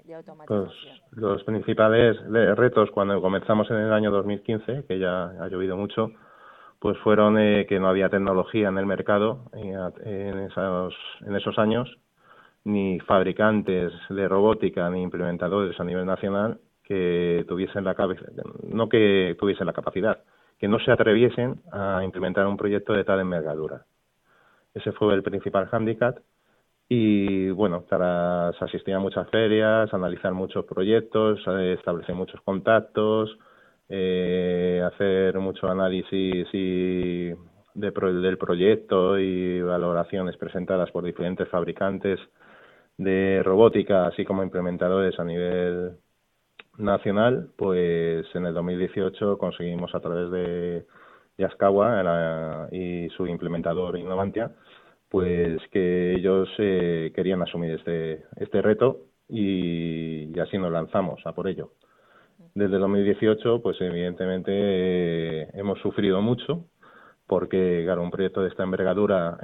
de Pues automatización? los principales retos cuando comenzamos en el año 2015, que ya ha llovido mucho, pues fueron que no había tecnología en el mercado en esos años, ni fabricantes de robótica ni implementadores a nivel nacional que tuviesen no que tuviesen la capacidad, que no se atreviesen a implementar un proyecto de tal envergadura. Ese fue el principal hándicap. Y bueno, tras asistir a muchas ferias, analizar muchos proyectos, establecer muchos contactos, hacer mucho análisis del proyecto y valoraciones presentadas por diferentes fabricantes de robótica, así como implementadores a nivel nacional, pues en el 2018 conseguimos a través de Yaskawa y su implementador Innovantia, pues que ellos querían asumir este reto y así nos lanzamos a por ello. Desde 2018, pues evidentemente hemos sufrido mucho porque, claro, un proyecto de esta envergadura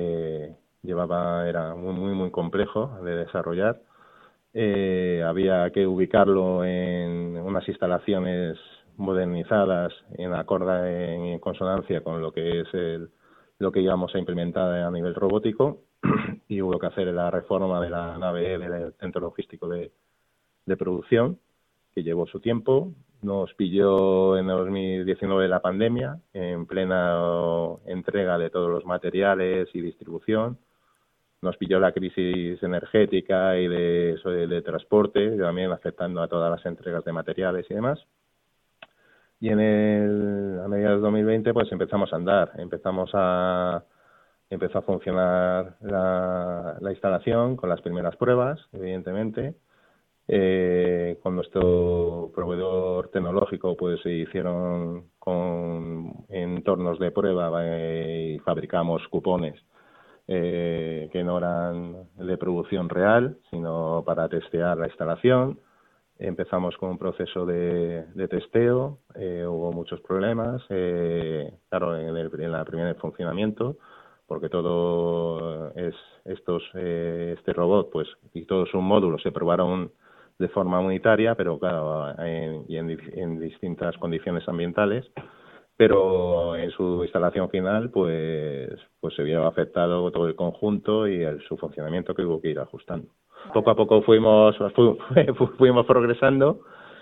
era muy complejo de desarrollar. Había que ubicarlo en unas instalaciones modernizadas en consonancia con lo que es lo que íbamos a implementar a nivel robótico y hubo que hacer la reforma de la nave del centro logístico de producción, que llevó su tiempo. Nos pilló en 2019 la pandemia, en plena entrega de todos los materiales y distribución. Nos pilló la crisis energética y de transporte, también afectando a todas las entregas de materiales y demás. Y a mediados de 2020 pues empezamos a andar, empezó a funcionar la instalación con las primeras pruebas, evidentemente. Con nuestro proveedor tecnológico pues se hicieron con entornos de prueba y fabricamos cupones que no eran de producción real, sino para testear la instalación. Empezamos con un proceso de testeo, hubo muchos problemas, claro, en la primera funcionamiento, porque todo este robot, pues, y todos sus módulos se probaron de forma unitaria, pero claro, en distintas condiciones ambientales, pero en su instalación final, pues se vio afectado todo el conjunto y su funcionamiento que hubo que ir ajustando. Poco a poco fuimos progresando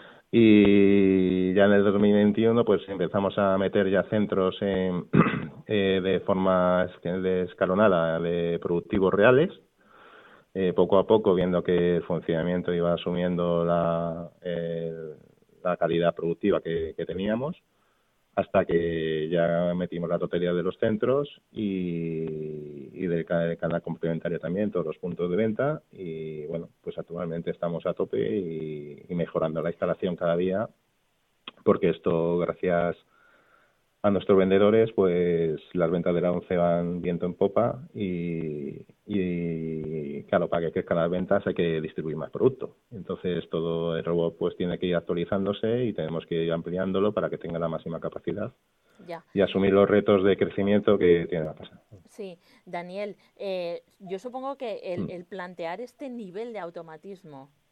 y ya en el 2021 pues empezamos a meter ya centros de forma escalonada de productivos reales. Poco a poco, viendo que el funcionamiento iba asumiendo la calidad productiva que teníamos, hasta que ya metimos la totalidad de los centros y del canal complementario también, todos los puntos de venta, y bueno, pues actualmente estamos a tope y mejorando la instalación cada día, porque esto, gracias a nuestros vendedores, pues las ventas de la ONCE van viento en popa y claro, para que crezcan las ventas hay que distribuir más producto. Entonces todo el robot pues tiene que ir actualizándose y tenemos que ir ampliándolo para que tenga la máxima capacidad Ya. y asumir los retos de crecimiento que tiene la casa. Sí, Daniel, yo supongo que el plantear este nivel de automatismo